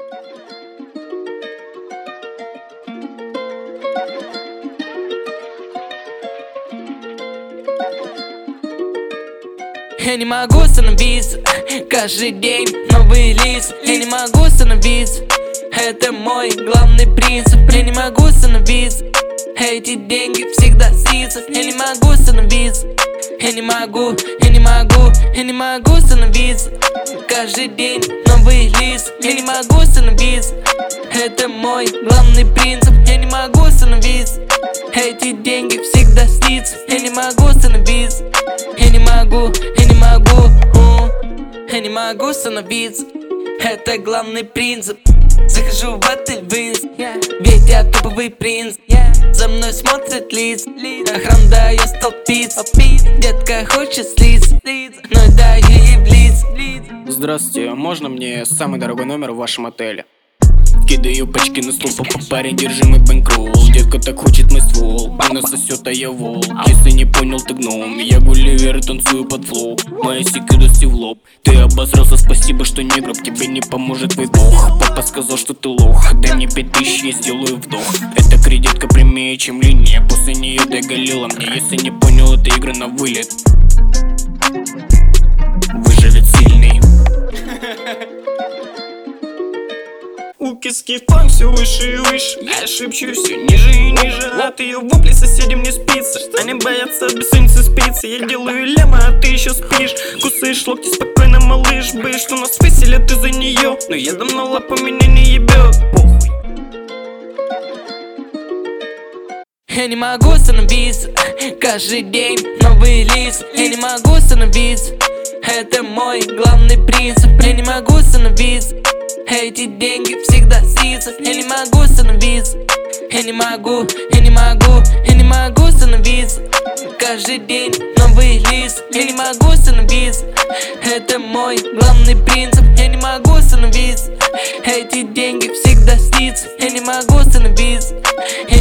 Я не могу остановиться, каждый день новый лист. Я не могу остановиться, это мой главный принцип. Я не могу остановиться, эти деньги всегда снится. Я не могу остановиться, я не могу остановиться. Каждый день новый лист. Я не могу остановиться, это мой главный принцип. Я не могу остановиться, эти деньги всегда снится. Я не могу остановиться, я не могу остановиться. Это главный принцип. Захожу в отель Винс, ведь я топовый принц. За мной смотрят лица, охрана дает столпиться. Детка хочет слиться, но да ей влиться. Здравствуйте, а можно мне самый дорогой номер в вашем отеле? Кидаю пачки на стол, парень, держи мой бэнкролл. Детка так хочет мой ствол, она сосет, а я волк. Если не понял, ты гном, я Гулливер и танцую под флоу. Моя секьюрити в лоб. Ты обосрался, спасибо, что не гроб, тебе не поможет твой бог. Папа сказал, что ты лох, дай мне 5000, я сделаю вдох. Эта кредитка прямее, чем линия, после нее доголила мне. Если не понял, это игра на вылет. Выживет сильный. У киски фан все выше и выше. Я шепчу все ниже и ниже. От ее вопли соседям не спится. Они боятся бессонницы спицы. Я делаю лема, а ты еще спишь. Кусаешь локти спокойно, малыш. Боишь, что нас выселят из-за нее. Но я давно лапу меня не ебет. Похуй. Я не могу остановиться, каждый день новый лист. Я не могу остановиться, это мой главный принцип. Я не могу остановиться, эти деньги всегда снится. Я не могу остановиться, я не могу остановиться. Каждый день новый лист. Я не могу остановиться, это мой главный принцип. Я не могу остановиться, эти деньги всегда снится. Я не могу остановиться.